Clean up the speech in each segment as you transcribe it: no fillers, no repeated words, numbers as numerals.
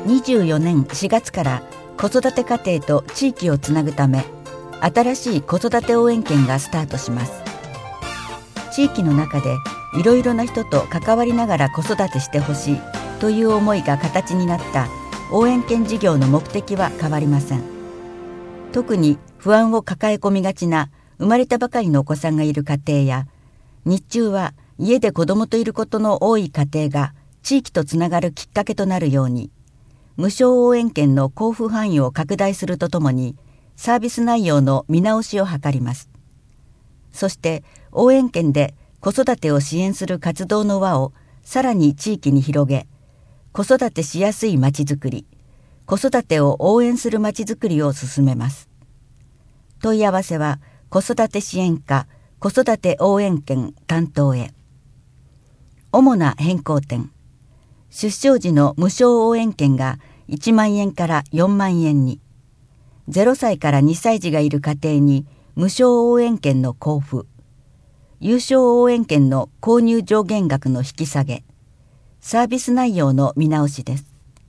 24年4月から子育て家庭と地域をつなぐため、新しい子育て応援券がスタートします。地域の中でいろいろな人と関わりながら子育てしてほしいという思いが形になった応援券事業の目的は変わりません。特に不安を抱え込みがちな生まれたばかりのお子さんがいる家庭や、日中は家で子供といることの多い家庭が地域とつながるきっかけとなるように、無償応援券の交付範囲を拡大するとともに、サービス内容の見直しを図ります。そして応援券で子育てを支援する活動の輪をさらに地域に広げ、子育てしやすいまちづくり、子育てを応援するまちづくりを進めます。問い合わせは子育て支援課子育て応援券担当へ。主な変更点。出生時の無償応援券が1万円から4万円に、0歳から2歳児がいる家庭に無償応援券の交付、有償応援券の購入上限額の引き下げ、サービス内容の見直しです。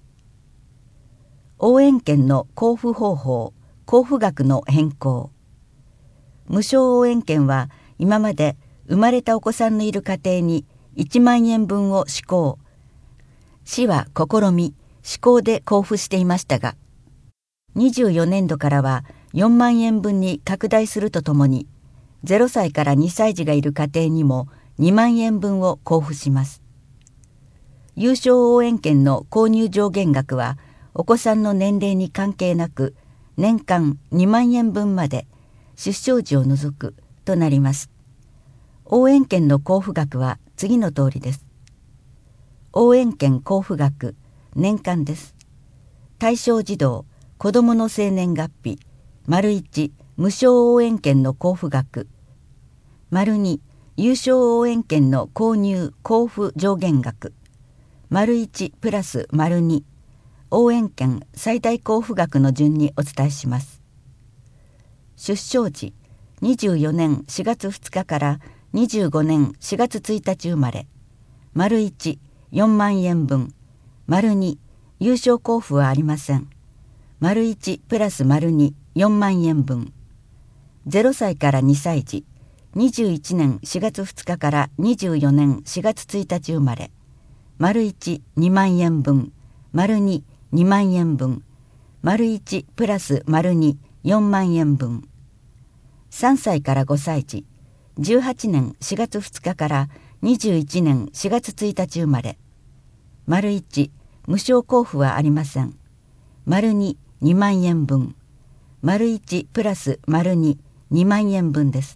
応援券の交付方法、交付額の変更。無償応援券は今まで生まれたお子さんのいる家庭に1万円分を施行、市は試み、施行で交付していましたが、24年度からは4万円分に拡大するとともに、0歳から2歳児がいる家庭にも2万円分を交付します。有償応援券の購入上限額は、お子さんの年齢に関係なく、年間2万円分まで出生時を除くとなります。応援券の交付額は次の通りです。応援券交付額、年間です。対象児童、子どもの生年月日、1、無償応援券の交付額、2、有償応援券の購入・交付上限額、1プラス2、応援券最大交付額の順にお伝えします。出生時、24年4月2日から25年4月1日生まれ、1、4万円分、2、有償交付はありません。1プラス2、4万円分。0歳から2歳児、21年4月2日から24年4月1日生まれ、1、2万円分、2、2万円分、1プラス2、4万円分。3歳から5歳児、18年4月2日から21年4月1日生まれ、1、無償交付はありません。2、2万円分、1プラス2、2万円分です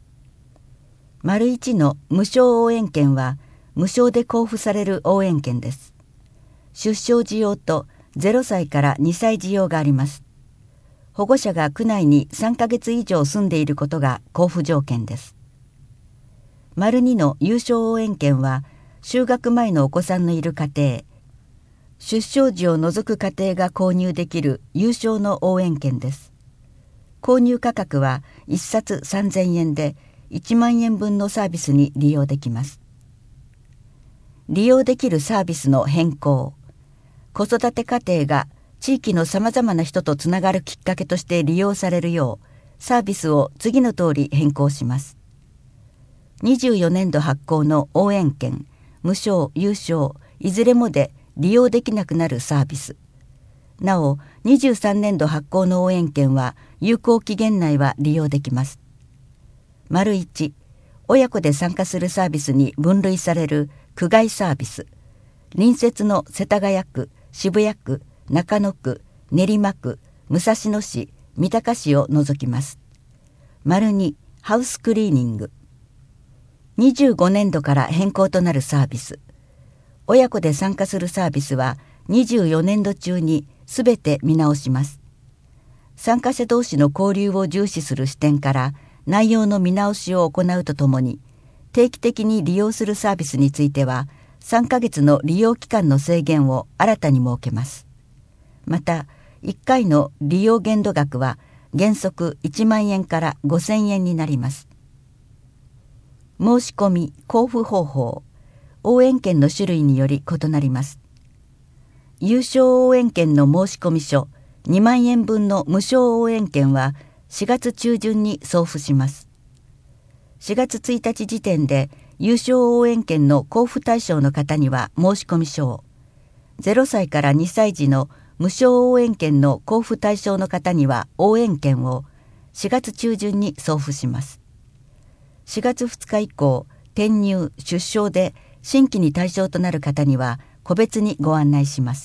。1の無償応援券は無償で交付される応援券です。出生時用と0歳から2歳児用があります。保護者が区内に3ヶ月以上住んでいることが交付条件です。2の有償応援券は就学前のお子さんのいる家庭、出生時を除く家庭が購入できる有償の応援券です。購入価格は1冊3000円で1万円分のサービスに利用できます。利用できるサービスの変更。子育て家庭が地域のさまざまな人とつながるきっかけとして利用されるよう、サービスを次の通り変更します。24年度発行の応援券、無償・有償、いずれもで利用できなくなるサービス。なお、23年度発行の応援券は有効期限内は利用できます。1、親子で参加するサービスに分類される区外サービス。隣接の世田谷区、渋谷区、中野区、練馬区、武蔵野市、三鷹市を除きます。2、ハウスクリーニング。25年度から変更となるサービス。親子で参加するサービスは24年度中にすべて見直します。参加者同士の交流を重視する視点から内容の見直しを行うとともに、定期的に利用するサービスについては3ヶ月の利用期間の制限を新たに設けます。また、1回の利用限度額は原則1万円から5000円になります。申し込み・交付方法、応援券の種類により異なります。 優勝応援券の申込書2万円分の無償応援券は4月中旬に送付します。4月1日時点で優勝応援券の交付対象の方には申込書を、0歳から2歳児の無償応援券の交付対象の方には応援券を4月中旬に送付します。4月2日以降、転入・出生で新規に対象となる方には個別にご案内します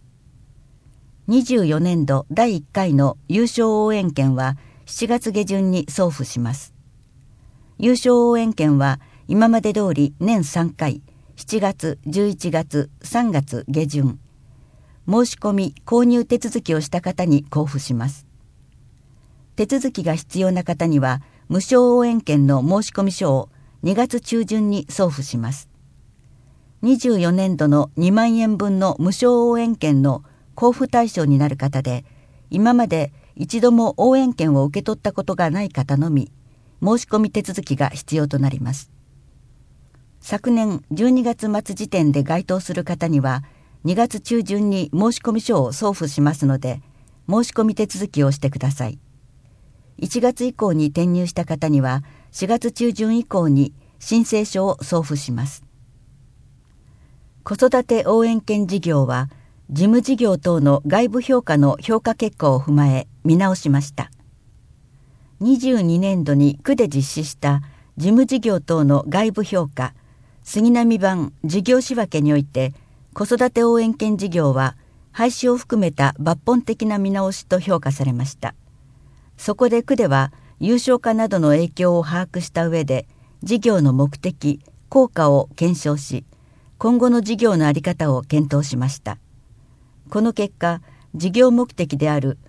。24年度第1回の優勝応援券は7月下旬に送付します。優勝応援券は今まで通り年3回、7月、11月、3月下旬、申し込み・購入手続きをした方に交付します。手続きが必要な方には無償応援券の申込書を2月中旬に送付します。24年度の2万円分の無償応援券の交付対象になる方で、今まで一度も応援券を受け取ったことがない方のみ、申し込み手続きが必要となります。昨年12月末時点で該当する方には、2月中旬に申込書を送付しますので、申し込み手続きをしてください。1月以降に転入した方には、4月中旬以降に申請書を送付します。子育て応援券事業は、事務事業等の外部評価の評価結果を踏まえ見直しました。22年度に区で実施した事務事業等の外部評価、杉並版事業仕分けにおいて、子育て応援券事業は廃止を含めた抜本的な見直しと評価されました。そこで区では有償化などの影響を把握した上で、事業の目的、効果を検証し、今後の事業の在り方を検討しました。この結果、事業目的である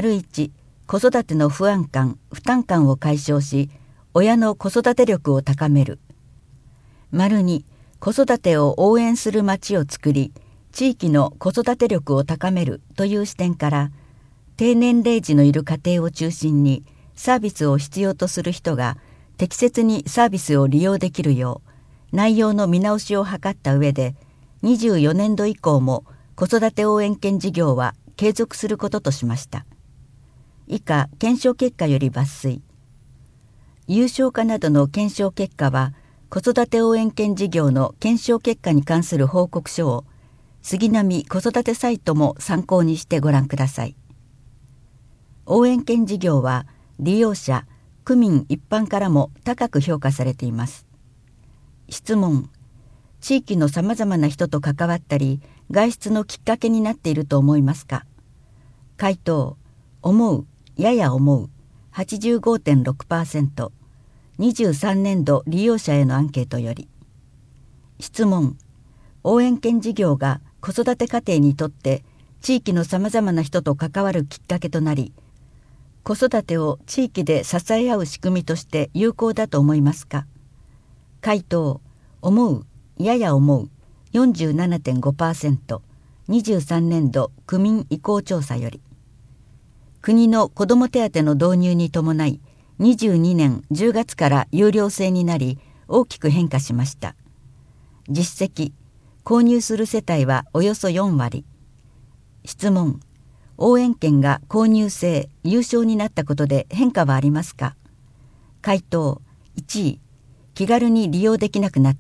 1、子育ての不安感・負担感を解消し、親の子育て力を高める。2、子育てを応援する街をつくり、地域の子育て力を高めるという視点から、低年齢児のいる家庭を中心にサービスを必要とする人が適切にサービスを利用できるよう、内容の見直しを図った上で、24年度以降も子育て応援券事業は継続することとしました。以下、検証結果より抜粋。有償化などの検証結果は、子育て応援券事業の検証結果に関する報告書を、杉並子育てサイトも参考にしてご覧ください。応援券事業は、利用者、区民一般からも高く評価されています。質問。地域のさまざまな人と関わったり、外出のきっかけになっていると思いますか？回答。思う、やや思う、85.6%。23年度利用者へのアンケートより。質問。応援券事業が子育て家庭にとって地域のさまざまな人と関わるきっかけとなり、子育てを地域で支え合う仕組みとして有効だと思いますか？回答。思う、やや思う、47.5%。23年度区民意向調査より。国の子ども手当の導入に伴い、22年10月から有料制になり、大きく変化しました。実績。購入する世帯はおよそ4割。質問。応援券が購入制・有償になったことで変化はありますか？回答。1位。気軽に利用できなくなった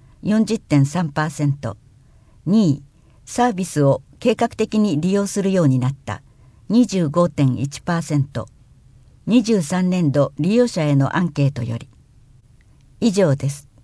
。40.3%。2位。サービスを計画的に利用するようになった。25.1%。23年度利用者へのアンケートより。以上です。